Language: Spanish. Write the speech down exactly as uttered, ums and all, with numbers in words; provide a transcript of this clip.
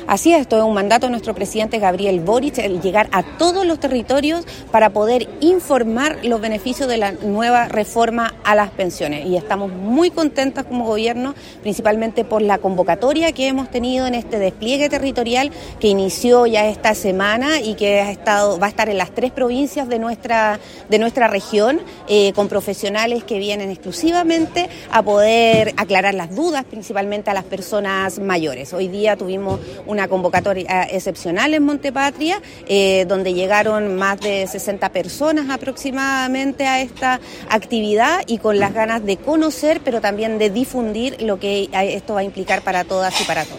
Así es, esto es un mandato de nuestro presidente Gabriel Boric, el llegar a todos los territorios para poder informar los beneficios de la nueva reforma a las pensiones. Y estamos muy contentas como gobierno, principalmente por la convocatoria que hemos tenido en este despliegue territorial que inició ya esta semana y que ha estado, va a estar en las tres provincias de nuestra, de nuestra región, eh, con profesionales que vienen exclusivamente a poder aclarar las dudas, principalmente a las personas mayores. Hoy día tuvimos una convocatoria excepcional en Montepatria, eh, donde llegaron más de sesenta personas aproximadamente a esta actividad y con las ganas de conocer, pero también de difundir lo que esto va a implicar para todas y para todos.